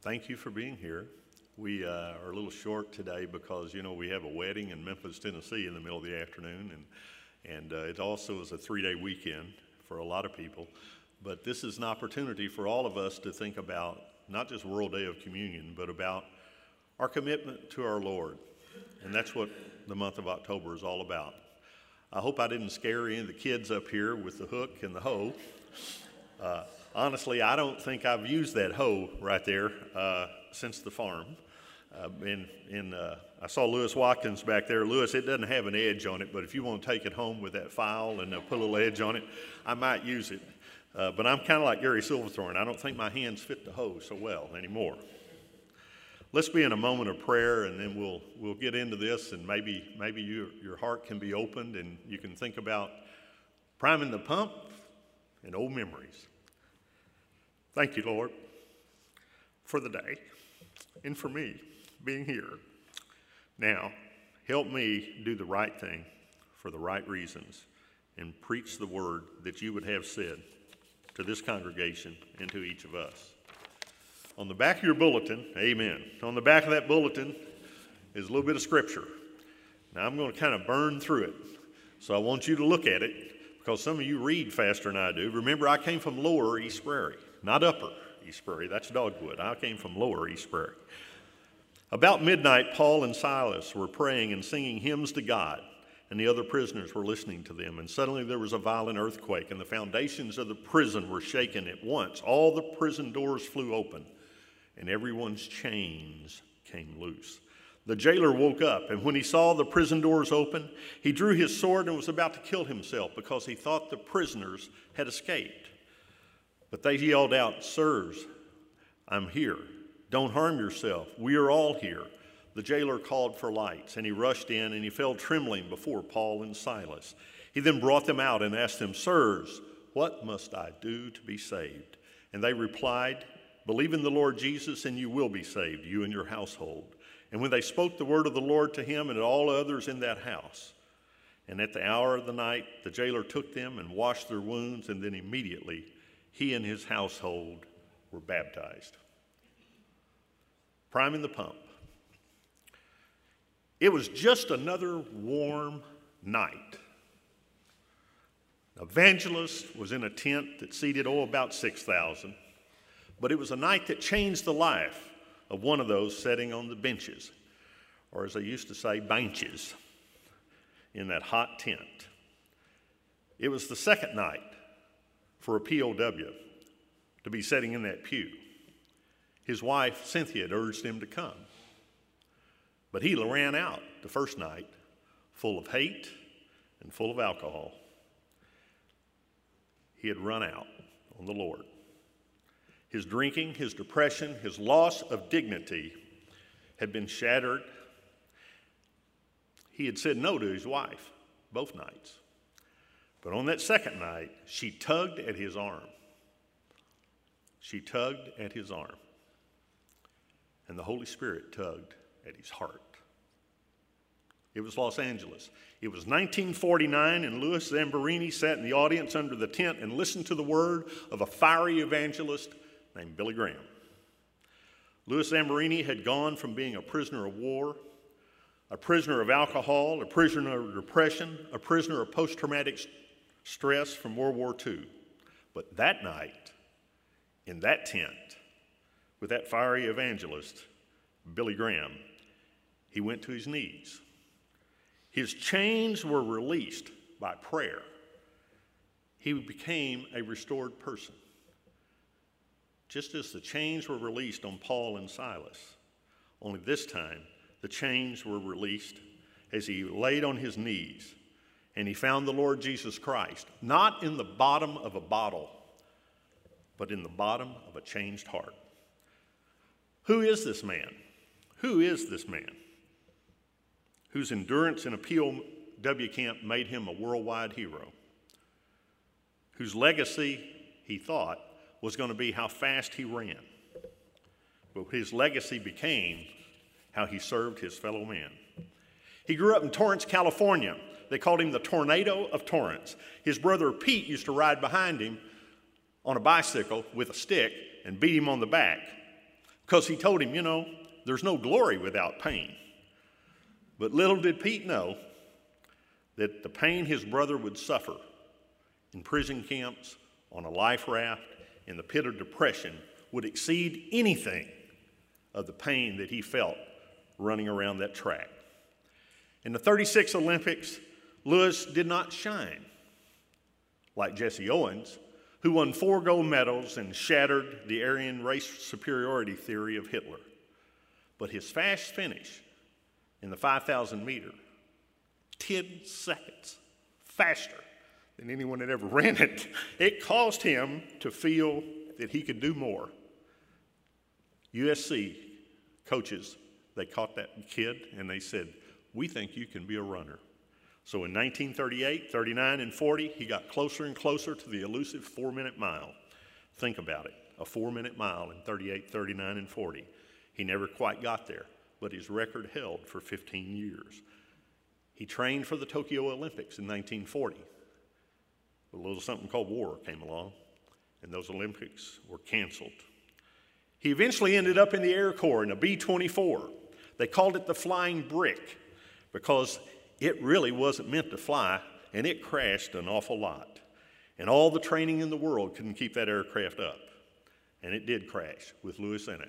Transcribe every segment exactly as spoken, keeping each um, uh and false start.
thank you for being here. We uh, are a little short today because, you know, we have a wedding in Memphis, Tennessee in the middle of the afternoon, and, and uh, it also is a three-day weekend for a lot of people. But this is an opportunity for all of us to think about not just World Day of Communion, but about our commitment to our Lord. And that's what the month of October is all about. I hope I didn't scare any of the kids up here with the hook and the hoe. Uh, honestly, I don't think I've used that hoe right there uh, since the farm. Uh, and and uh, I saw Lewis Watkins back there. Lewis, it doesn't have an edge on it, but if you want to take it home with that file and uh, put a little edge on it, I might use it. Uh, but I'm kind of like Gary Silverthorne. I don't think my hands fit the hoe so well anymore. Let's be in a moment of prayer, and then we'll we'll get into this, and maybe maybe you, your heart can be opened, and you can think about priming the pump and old memories. Thank you, Lord, for the day and for me being here. Now, help me do the right thing for the right reasons and preach the word that you would have said to this congregation and to each of us. On the back of your bulletin, amen, on the back of that bulletin is a little bit of scripture. Now, I'm going to kind of burn through it, so I want you to look at it because some of you read faster than I do. Remember, I came from Lower East Prairie, not Upper East Prairie. That's Dogwood. I came from Lower East Prairie. About midnight, Paul and Silas were praying and singing hymns to God, and the other prisoners were listening to them. And suddenly there was a violent earthquake, and the foundations of the prison were shaken at once. All the prison doors flew open, and everyone's chains came loose. The jailer woke up, and when he saw the prison doors open, he drew his sword and was about to kill himself because he thought the prisoners had escaped. But they yelled out, "Sirs, I'm here. Don't harm yourself. We are all here." The jailer called for lights, and he rushed in, and he fell trembling before Paul and Silas. He then brought them out and asked them, "Sirs, what must I do to be saved?" And they replied, "Believe in the Lord Jesus, and you will be saved, you and your household." And when they spoke the word of the Lord to him and to all others in that house, and at the hour of the night, the jailer took them and washed their wounds, and then immediately he and his household were baptized. Priming the pump. It was just another warm night. Evangelist was in a tent that seated, oh, about six thousand. But it was a night that changed the life of one of those sitting on the benches, or as they used to say, benches, in that hot tent. It was the second night for a P O W to be sitting in that pew. His wife, Cynthia, had urged him to come. But he ran out the first night full of hate and full of alcohol. He had run out on the Lord. His drinking, his depression, his loss of dignity had been shattered. He had said no to his wife both nights. But on that second night, she tugged at his arm. She tugged at his arm. And the Holy Spirit tugged at his heart. It was Los Angeles. It was nineteen forty-nine, and Louis Zamborini sat in the audience under the tent and listened to the word of a fiery evangelist named Billy Graham. Louis Zamborini had gone from being a prisoner of war, a prisoner of alcohol, a prisoner of depression, a prisoner of post-traumatic stress from World War Two. But that night, in that tent, with that fiery evangelist, Billy Graham, he went to his knees. His chains were released by prayer. He became a restored person. Just as the chains were released on Paul and Silas, only this time the chains were released as he laid on his knees and he found the Lord Jesus Christ, not in the bottom of a bottle, but in the bottom of a changed heart. Who is this man? Who is this man whose endurance in a P O W camp made him a worldwide hero? Whose legacy, he thought, was going to be how fast he ran. But his legacy became how he served his fellow man. He grew up in Torrance, California. They called him the Tornado of Torrance. His brother Pete used to ride behind him on a bicycle with a stick and beat him on the back. because he told him, you know, there's no glory without pain. But little did Pete know that the pain his brother would suffer in prison camps, on a life raft, in the pit of depression would exceed anything of the pain that he felt running around that track. In the thirty-six Olympics, Lewis did not shine like Jesse Owens, who won four gold medals and shattered the Aryan race superiority theory of Hitler. But his fast finish in the five thousand meter, ten seconds faster than anyone had ever ran it, it caused him to feel that he could do more. U S C coaches, they caught that kid and they said, we think you can be a runner. So in nineteen thirty-eight, thirty-nine, and forty, he got closer and closer to the elusive four-minute mile. Think about it, a four-minute mile in thirty-eight, thirty-nine, and forty. He never quite got there, but his record held for fifteen years. He trained for the Tokyo Olympics in nineteen forty. A little something called war came along, and those Olympics were canceled. He eventually ended up in the Air Corps in a B twenty-four. They called it the Flying Brick because it really wasn't meant to fly, and it crashed an awful lot. And all the training in the world couldn't keep that aircraft up. And it did crash with Lewis in it.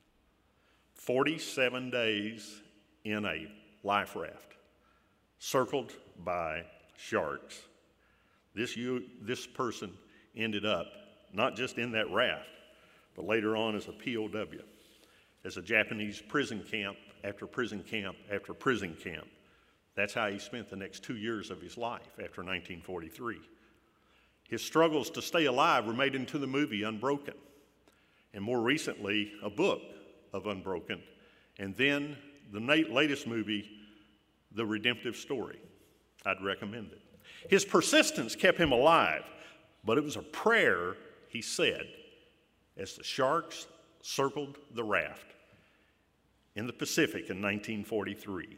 forty-seven days in a life raft, circled by sharks. This, you, this person ended up not just in that raft, but later on as a P O W, as a Japanese prison camp after prison camp after prison camp. That's how he spent the next two years of his life after nineteen forty-three. His struggles to stay alive were made into the movie Unbroken, and more recently, a book of Unbroken, and then the latest movie, The Redemptive Story. I'd recommend it. His persistence kept him alive, but it was a prayer he said as the sharks circled the raft in the Pacific in nineteen forty-three.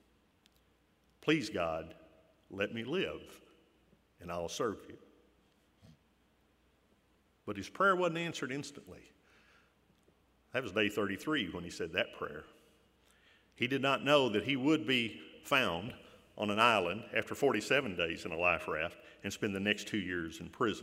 Please, God, let me live, and I'll serve you. But his prayer wasn't answered instantly. That was day thirty-three when he said that prayer. He did not know that he would be found on an island after forty-seven days in a life raft and spend the next two years in prison.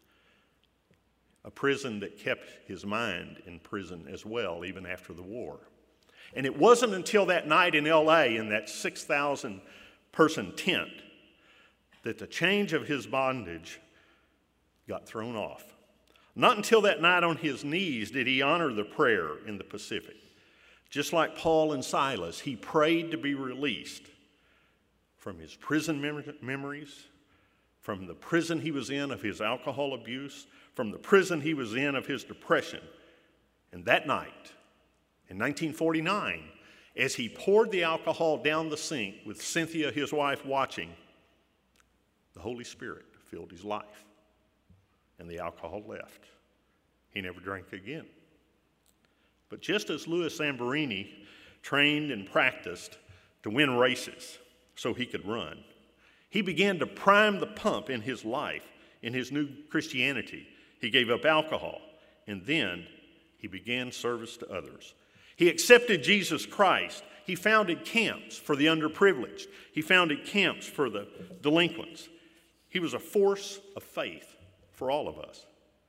A prison that kept his mind in prison as well, even after the war. And it wasn't until that night in L A in that six thousand person tent that the change of his bondage got thrown off. Not until that night on his knees did he honor the prayer in the Pacific. Just like Paul and Silas, he prayed to be released from his prison mem- memories, from the prison he was in of his alcohol abuse, from the prison he was in of his depression. And that night, in nineteen forty-nine, as he poured the alcohol down the sink with Cynthia, his wife, watching, the Holy Spirit filled his life, and the alcohol left. He never drank again. But just as Louis Zamperini trained and practiced to win races so he could run, he began to prime the pump in his life, in his new Christianity. He gave up alcohol, and then he began service to others. He accepted Jesus Christ. He founded camps for the underprivileged. He founded camps for the delinquents. He was a force of faith for all of us.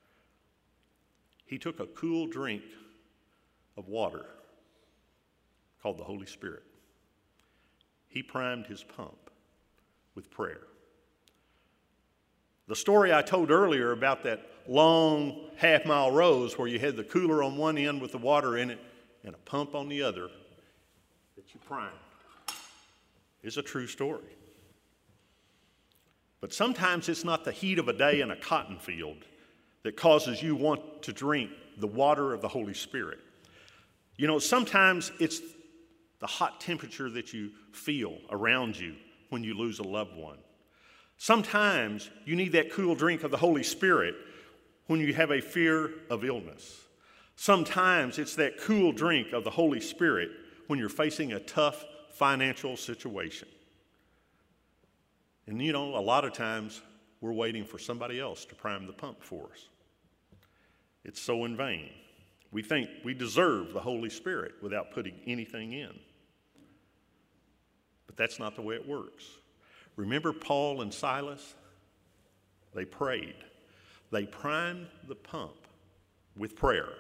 He took a cool drink of water called the Holy Spirit. He primed his pump with prayer. The story I told earlier about that long half-mile rows where you had the cooler on one end with the water in it and a pump on the other that you primed is a true story. But sometimes it's not the heat of a day in a cotton field that causes you want to drink the water of the Holy Spirit. You know, sometimes it's the hot temperature that you feel around you when you lose a loved one. Sometimes you need that cool drink of the Holy Spirit when you have a fear of illness. Sometimes it's that cool drink of the Holy Spirit when you're facing a tough financial situation. And you know, a lot of times we're waiting for somebody else to prime the pump for us. It's so in vain. We think we deserve the Holy Spirit without putting anything in. But that's not the way it works. Remember Paul and Silas? They prayed. They primed the pump with prayer.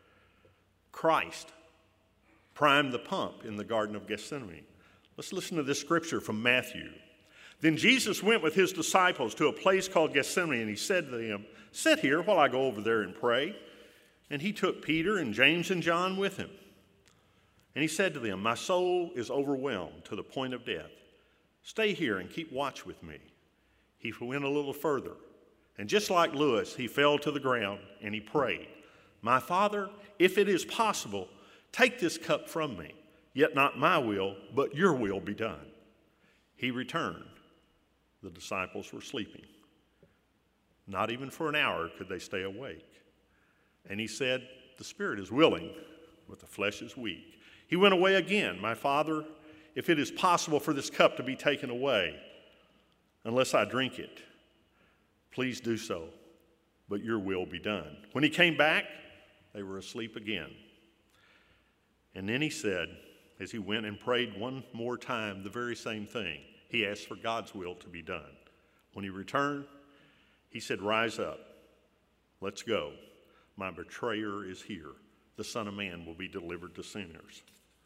Christ primed the pump in the Garden of Gethsemane. Let's listen to this scripture from Matthew. Then Jesus went with his disciples to a place called Gethsemane, and he said to them, "Sit here while I go over there and pray." And he took Peter and James and John with him. And he said to them, "My soul is overwhelmed to the point of death. Stay here and keep watch with me." He went a little further, and just like Lewis, he fell to the ground and he prayed, "My Father, if it is possible, take this cup from me, yet not my will, but your will be done." He returned. The disciples were sleeping. Not even for an hour could they stay awake. And he said, "The spirit is willing, but the flesh is weak." He went away again. "My Father, if it is possible for this cup to be taken away, unless I drink it, please do so, but your will be done." When he came back, they were asleep again. And then he said, as he went and prayed one more time, the very same thing. He asked for God's will to be done. When he returned, he said, "Rise up, let's go. My betrayer is here. The Son of Man will be delivered to sinners."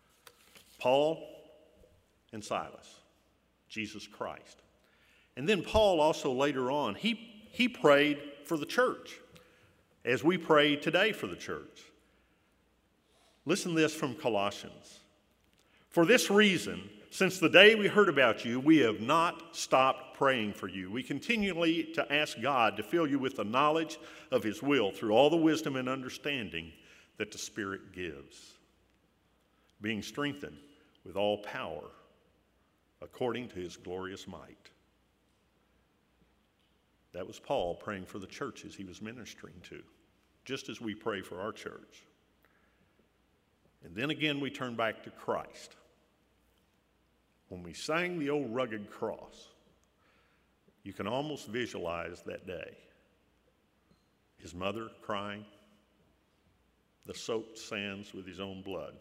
Paul and Silas, Jesus Christ. And then Paul also later on, he, he prayed for the church, as we pray today for the church. Listen to this from Colossians. "For this reason, since the day we heard about you, we have not stopped praying for you. We continually to ask God to fill you with the knowledge of his will through all the wisdom and understanding that the Spirit gives, being strengthened with all power according to his glorious might." That was Paul praying for the churches he was ministering to, just as we pray for our church. And then again, we turn back to Christ. When we sang the old rugged cross, you can almost visualize that day. His mother crying, the soaked sands with his own blood.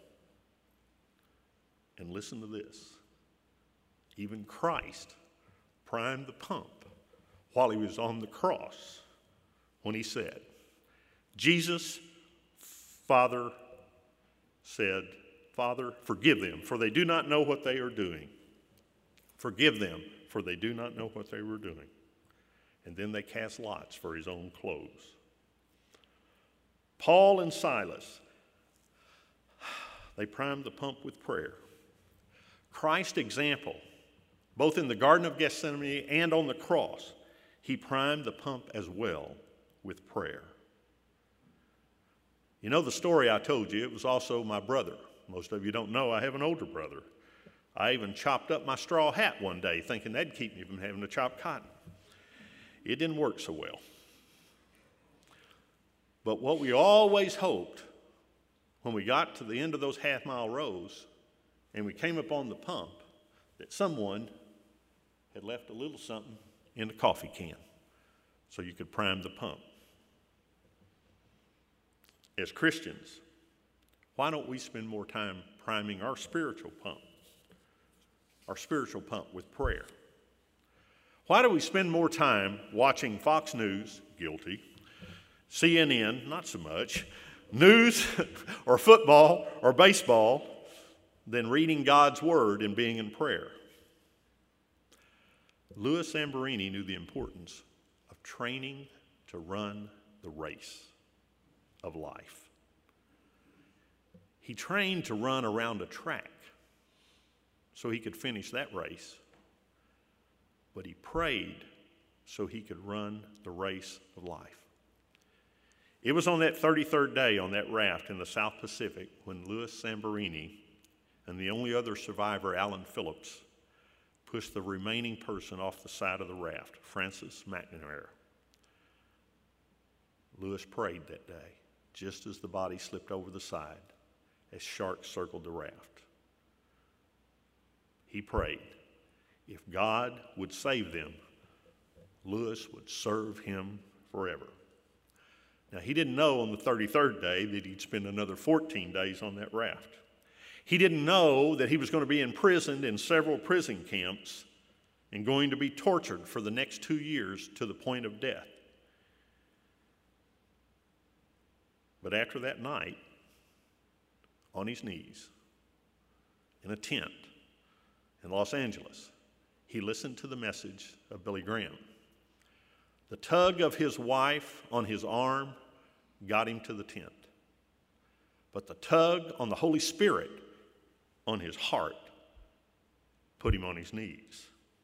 And listen to this. Even Christ primed the pump while he was on the cross when he said, Jesus, Father, said, "Father, forgive them, for they do not know what they are doing. Forgive them, for they do not know what they were doing." And then they cast lots for his own clothes. Paul and Silas, they primed the pump with prayer. Christ's example, both in the Garden of Gethsemane and on the cross, he primed the pump as well with prayer. You know the story I told you, it was also my brother. Most of you don't know I have an older brother. I even chopped up my straw hat one day thinking that'd keep me from having to chop cotton. It didn't work so well. But what we always hoped when we got to the end of those half-mile rows and we came upon the pump, that someone had left a little something in the coffee can so you could prime the pump. As Christians, why don't we spend more time priming our spiritual pump, our spiritual pump with prayer? Why do we spend more time watching Fox News, guilty, C N N, not so much, news or football or baseball, than reading God's Word and being in prayer? Louis Zamperini knew the importance of training to run the race of life. He trained to run around a track so he could finish that race, but he prayed so he could run the race of life. It was on that thirty-third day on that raft in the South Pacific when Louis Zamperini and the only other survivor, Alan Phillips, pushed the remaining person off the side of the raft, Francis McNamara. Louis prayed that day, just as the body slipped over the side, as sharks circled the raft. He prayed, if God would save them, Louis would serve him forever. Now, he didn't know on the thirty-third day that he'd spend another fourteen days on that raft. He didn't know that he was going to be imprisoned in several prison camps and going to be tortured for the next two years to the point of death. But after that night, on his knees, in a tent in Los Angeles, he listened to the message of Billy Graham. The tug of his wife on his arm got him to the tent. But the tug on the Holy Spirit on his heart put him on his knees.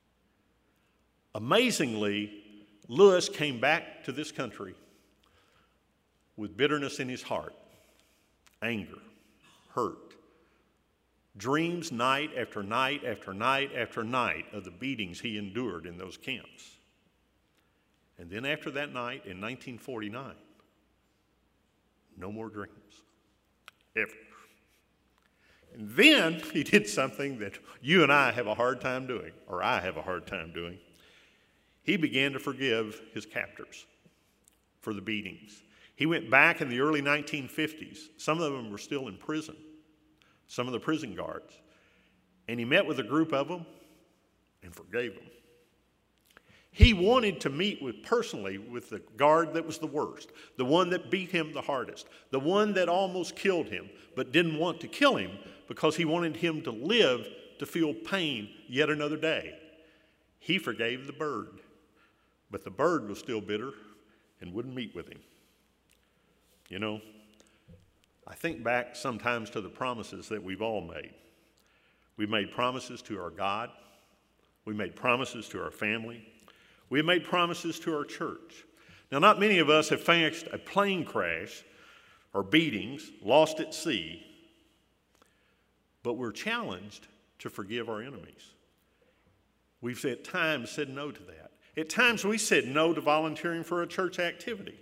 Amazingly, Lewis came back to this country with bitterness in his heart, anger, hurt, dreams night after night after night after night of the beatings he endured in those camps. And then after that night in nineteen forty-nine, no more dreams, ever. And then he did something that you and I have a hard time doing, or I have a hard time doing. He began to forgive his captors for the beatings. He went back in the early nineteen fifties. Some of them were still in prison, some of the prison guards. And he met with a group of them and forgave them. He wanted to meet with personally with the guard that was the worst, the one that beat him the hardest, the one that almost killed him, but didn't want to kill him because he wanted him to live to feel pain yet another day. He forgave the bird, but the bird was still bitter and wouldn't meet with him. You know, I think back sometimes to the promises that we've all made. We've made promises to our God. We made promises to our family. We have made promises to our church. Now, not many of us have faced a plane crash or beatings, lost at sea, but we're challenged to forgive our enemies. We've at times said no to that. At times we said no to volunteering for a church activity.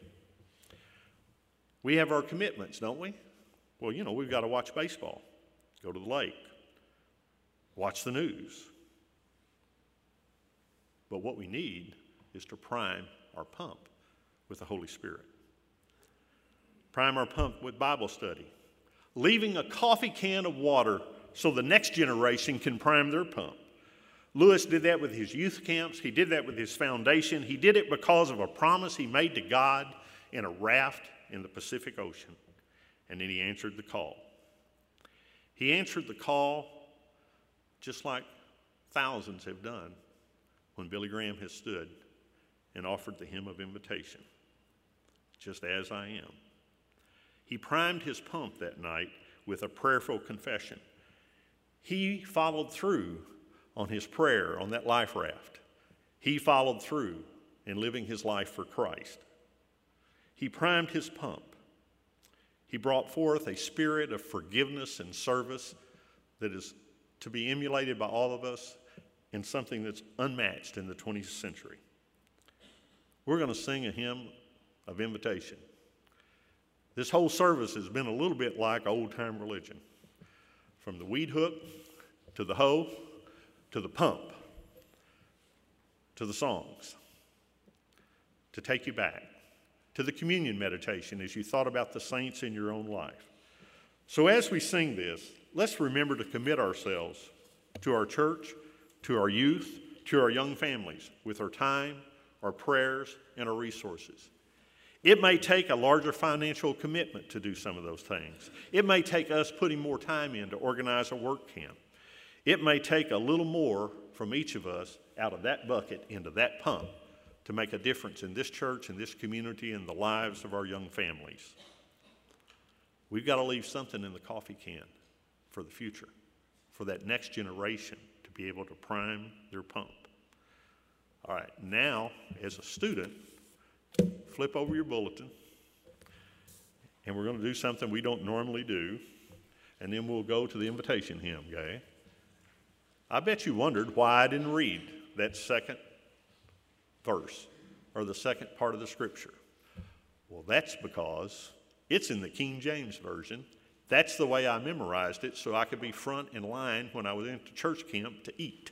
We have our commitments, don't we? Well, you know, we've got to watch baseball, go to the lake, watch the news. But what we need is to prime our pump with the Holy Spirit. Prime our pump with Bible study. Leaving a coffee can of water so the next generation can prime their pump. Lewis did that with his youth camps. He did that with his foundation. He did it because of a promise he made to God in a raft in the Pacific Ocean. And then he answered the call. He answered the call just like thousands have done when Billy Graham has stood and offered the hymn of invitation, just as I am. He primed his pump that night with a prayerful confession. He followed through on his prayer on that life raft. He followed through in living his life for Christ. He primed his pump. He brought forth a spirit of forgiveness and service that is to be emulated by all of us in something that's unmatched in the twentieth century. We're going to sing a hymn of invitation. This whole service has been a little bit like old-time religion. From the weed hook to the hoe to the pump to the songs to take you back to the communion meditation as you thought about the saints in your own life. So as we sing this, let's remember to commit ourselves to our church, to our youth, to our young families with our time, our prayers, and our resources. It may take a larger financial commitment to do some of those things. It may take us putting more time in to organize a work camp. It may take a little more from each of us out of that bucket into that pump to make a difference in this church and this community and the lives of our young families. We've got to leave something in the coffee can for the future, for that next generation to be able to prime their pump. All right, now, as a student, flip over your bulletin, and we're going to do something we don't normally do, and then we'll go to the invitation hymn, okay? I bet you wondered why I didn't read that second verse or the second part of the scripture. Well, that's because it's in the King James Version. That's the way I memorized it so I could be front in line when I was into church camp to eat,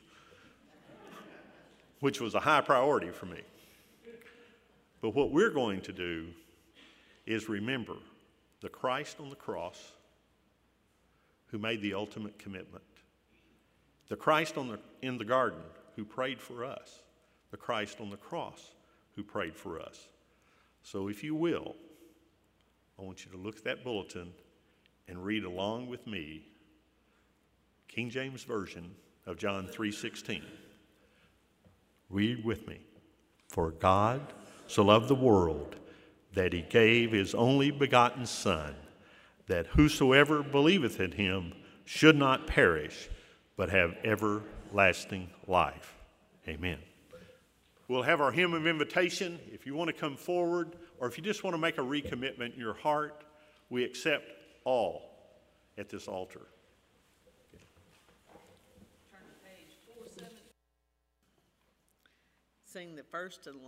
which was a high priority for me. But what we're going to do is remember the Christ on the cross who made the ultimate commitment. The Christ on the, in the garden who prayed for us. The Christ on the cross who prayed for us. So if you will, I want you to look at that bulletin and read along with me King James Version of John three sixteen. Read with me. For God so loved the world that he gave his only begotten Son, that whosoever believeth in him should not perish, but have everlasting life. Amen. We'll have our hymn of invitation. If you want to come forward, or if you just want to make a recommitment in your heart, we accept all at this altar. Turn to page four seventy. Sing the first and